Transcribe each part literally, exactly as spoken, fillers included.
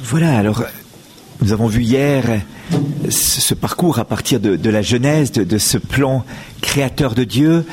Voilà, alors nous avons vu hier ce, ce parcours à partir de, de la Genèse, de, de ce plan créateur de Dieu,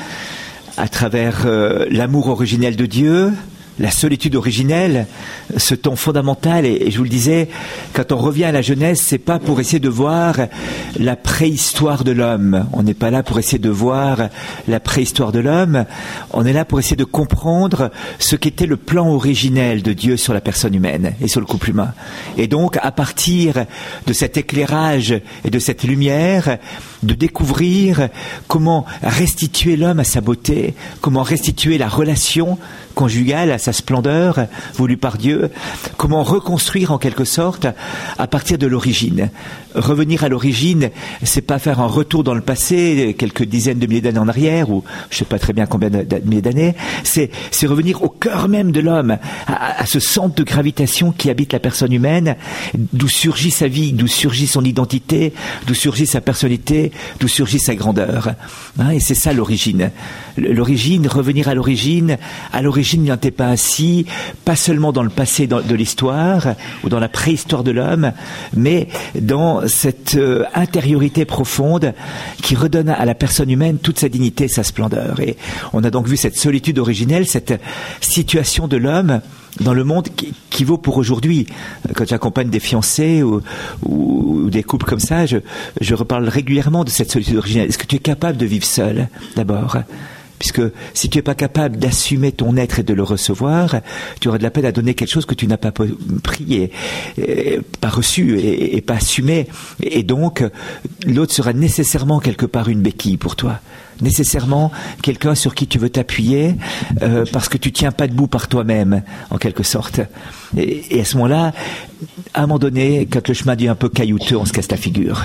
à travers euh, l'amour originel de Dieu, la solitude originelle, ce temps fondamental. Et, et je vous le disais, quand on revient à la Genèse, c'est pas pour essayer de voir la préhistoire de l'homme. On n'est pas là pour essayer de voir la préhistoire de l'homme. On est là pour essayer de comprendre ce qu'était le plan originel de Dieu sur la personne humaine et sur le couple humain. Et donc, à partir de cet éclairage et de cette lumière, de découvrir comment restituer l'homme à sa beauté, comment restituer la relation conjugale à sa splendeur voulue par Dieu, comment reconstruire en quelque sorte à partir de l'origine. Revenir à l'origine, c'est pas faire un retour dans le passé, quelques dizaines de milliers d'années en arrière, ou je sais pas très bien combien de milliers d'années, c'est, c'est revenir au cœur même de l'homme, à, à ce centre de gravitation qui habite la personne humaine, d'où surgit sa vie, d'où surgit son identité, d'où surgit sa personnalité, d'où surgit sa grandeur. Hein, et c'est ça l'origine. L'origine, revenir à l'origine, à l'origine il n'en était pas ainsi, pas seulement dans le passé de l'histoire, ou dans la préhistoire de l'homme, mais dans cette euh, intériorité profonde qui redonne à la personne humaine toute sa dignité et sa splendeur. Et on a donc vu cette solitude originelle, cette situation de l'homme dans le monde qui, qui vaut pour aujourd'hui. Quand j'accompagne des fiancés ou, ou, ou des couples comme ça, je, je reparle régulièrement de cette solitude originelle. Est-ce que tu es capable de vivre seul, d'abord ? Puisque si tu n'es pas capable d'assumer ton être et de le recevoir, tu auras de la peine à donner quelque chose que tu n'as pas pris et, et pas reçu et, et pas assumé. Et donc, l'autre sera nécessairement quelque part une béquille pour toi. Nécessairement quelqu'un sur qui tu veux t'appuyer euh, parce que tu tiens pas debout par toi-même, en quelque sorte. Et, et à ce moment-là, à un moment donné, quand le chemin devient un peu caillouteux, on se casse la figure.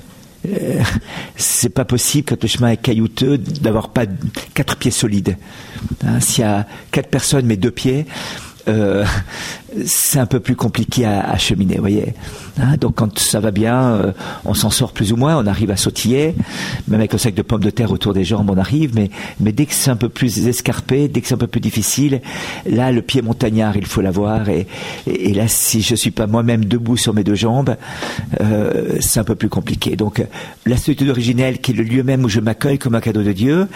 Euh, c'est pas possible quand le chemin est caillouteux d'avoir pas quatre pieds solides. Hein, s'il y a quatre personnes mais deux pieds, euh, c'est un peu plus compliqué à, à cheminer, vous voyez. Hein, donc quand ça va bien, euh, on s'en sort plus ou moins, on arrive à sautiller, même avec un sac de pommes de terre autour des jambes, on arrive, mais, mais dès que c'est un peu plus escarpé, dès que c'est un peu plus difficile, là, le pied montagnard, il faut l'avoir, et, et, et là, si je suis pas moi-même debout sur mes deux jambes, euh, c'est un peu plus compliqué. Donc, la solitude originelle, qui est le lieu même où je m'accueille comme un cadeau de Dieu,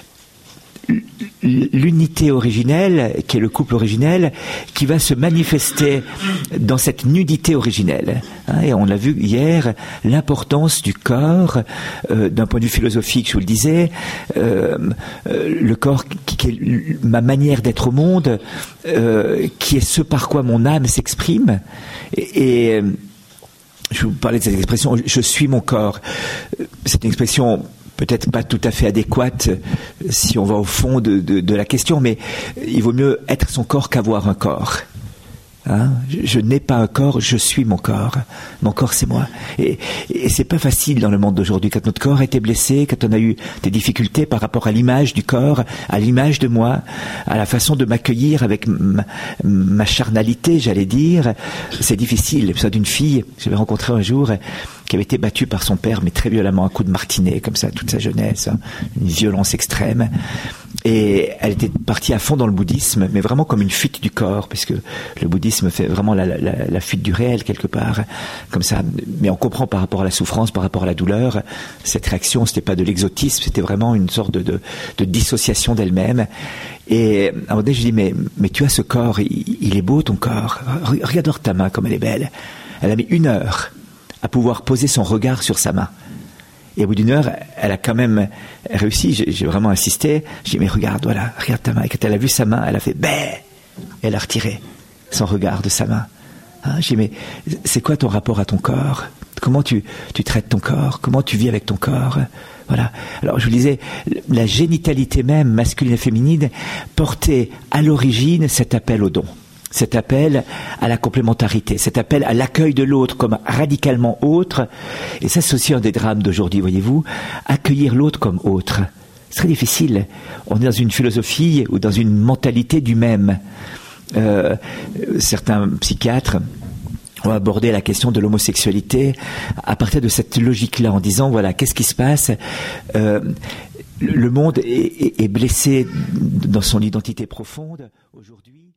l'unité originelle, qui est le couple originel, qui va se manifester dans cette nudité originelle. Hein, et on l'a vu hier, l'importance du corps, euh, d'un point de vue philosophique, je vous le disais, euh, euh, le corps qui, qui est ma manière d'être au monde, euh, qui est ce par quoi mon âme s'exprime. Et, et je vous parlais de cette expression, je suis mon corps. C'est une expression peut-être pas tout à fait adéquate si on va au fond de, de, de la question, mais il vaut mieux être son corps qu'avoir un corps. Hein, je, je n'ai pas un corps, je suis mon corps. Mon corps, c'est moi. Et, et c'est pas facile dans le monde d'aujourd'hui. Quand notre corps a été blessé, quand on a eu des difficultés par rapport à l'image du corps, à l'image de moi, à la façon de m'accueillir avec ma, ma charnalité, j'allais dire, c'est difficile. Ça d'une fille, j'avais rencontré un jour, qui avait été battue par son père, mais très violemment, un coup de martinet, comme ça, toute sa jeunesse, hein, une violence extrême. Et elle était partie à fond dans le bouddhisme, mais vraiment comme une fuite du corps, puisque le bouddhisme fait vraiment la, la, la fuite du réel, quelque part, comme ça. Mais on comprend par rapport à la souffrance, par rapport à la douleur, cette réaction, c'était pas de l'exotisme, c'était vraiment une sorte de, de, de dissociation d'elle-même. Et à un moment donné, je dis, mais, mais tu as ce corps, il, il est beau ton corps. Regarde ta main, comme elle est belle. Elle a mis une heure à pouvoir poser son regard sur sa main. Et au bout d'une heure, elle a quand même réussi. J'ai, j'ai vraiment insisté. J'ai dit, mais regarde, voilà, regarde ta main. Et quand elle a vu sa main, elle a fait bé. Elle a retiré son regard de sa main. Hein, j'ai dit, mais c'est quoi ton rapport à ton corps ? Comment tu, tu traites ton corps ? Comment tu vis avec ton corps ? Voilà. Alors, je vous disais, la génitalité même, masculine et féminine, portait à l'origine cet appel au don. Cet appel à la complémentarité, cet appel à l'accueil de l'autre comme radicalement autre. Et ça, c'est aussi un des drames d'aujourd'hui, voyez-vous. Accueillir l'autre comme autre. C'est très difficile. On est dans une philosophie ou dans une mentalité du même. Euh, certains psychiatres ont abordé la question de l'homosexualité à partir de cette logique-là, en disant, voilà, qu'est-ce qui se passe ? euh, Le monde est, est, est blessé dans son identité profonde aujourd'hui.